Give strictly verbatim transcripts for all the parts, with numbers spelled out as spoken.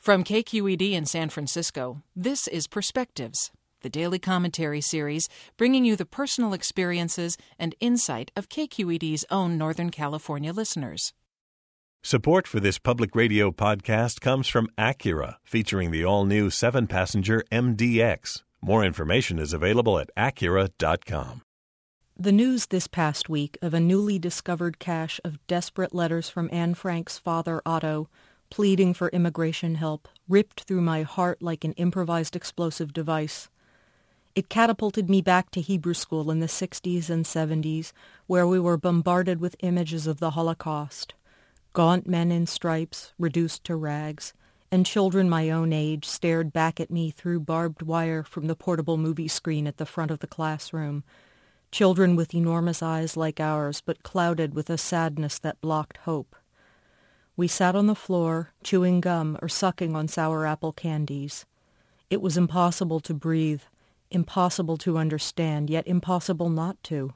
From K Q E D in San Francisco, this is Perspectives, the daily commentary series bringing you the personal experiences and insight of K Q E D's own Northern California listeners. Support for this public radio podcast comes from Acura, featuring the all-new seven-passenger M D X. More information is available at acura dot com. The news this past week of a newly discovered cache of desperate letters from Anne Frank's father, Otto, pleading for immigration help, ripped through my heart like an improvised explosive device. It catapulted me back to Hebrew school in the sixties and seventies, where we were bombarded with images of the Holocaust. Gaunt men in stripes, reduced to rags, and children my own age stared back at me through barbed wire from the portable movie screen at the front of the classroom. Children with enormous eyes like ours, but clouded with a sadness that blocked hope. We sat on the floor, chewing gum or sucking on sour apple candies. It was impossible to breathe, impossible to understand, yet impossible not to.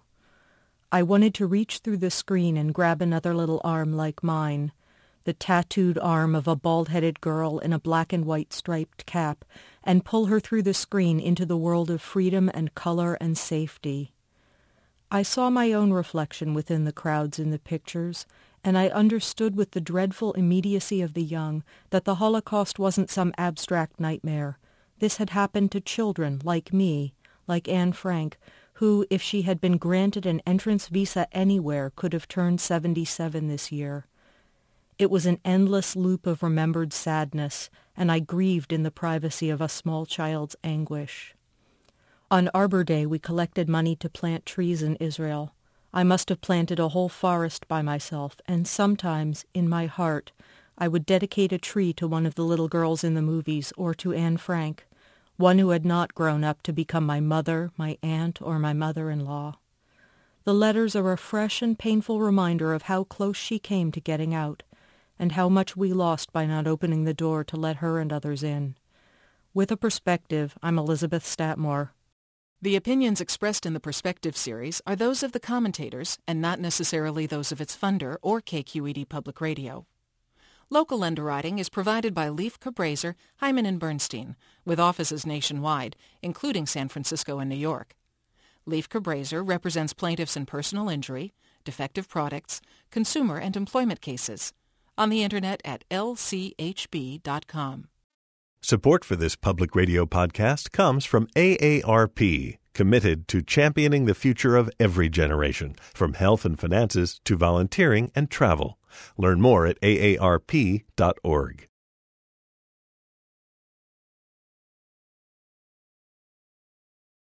I wanted to reach through the screen and grab another little arm like mine, the tattooed arm of a bald-headed girl in a black and white striped cap, and pull her through the screen into the world of freedom and color and safety. I saw my own reflection within the crowds in the pictures, and I understood with the dreadful immediacy of the young that the Holocaust wasn't some abstract nightmare. This had happened to children like me, like Anne Frank, who, if she had been granted an entrance visa anywhere, could have turned seventy-seven this year. It was an endless loop of remembered sadness, and I grieved in the privacy of a small child's anguish. On Arbor Day, we collected money to plant trees in Israel. I must have planted a whole forest by myself, and sometimes, in my heart, I would dedicate a tree to one of the little girls in the movies or to Anne Frank, one who had not grown up to become my mother, my aunt, or my mother-in-law. The letters are a fresh and painful reminder of how close she came to getting out, and how much we lost by not opening the door to let her and others in. With a perspective, I'm Elizabeth Statmore. The opinions expressed in the Perspective series are those of the commentators and not necessarily those of its funder or K Q E D Public Radio. Local underwriting is provided by Leif Cabraser, Hyman and Bernstein, with offices nationwide, including San Francisco and New York. Leif Cabraser represents plaintiffs in personal injury, defective products, consumer and employment cases. On the Internet at L C H B dot com. Support for this public radio podcast comes from A A R P, committed to championing the future of every generation, from health and finances to volunteering and travel. Learn more at A A R P dot org.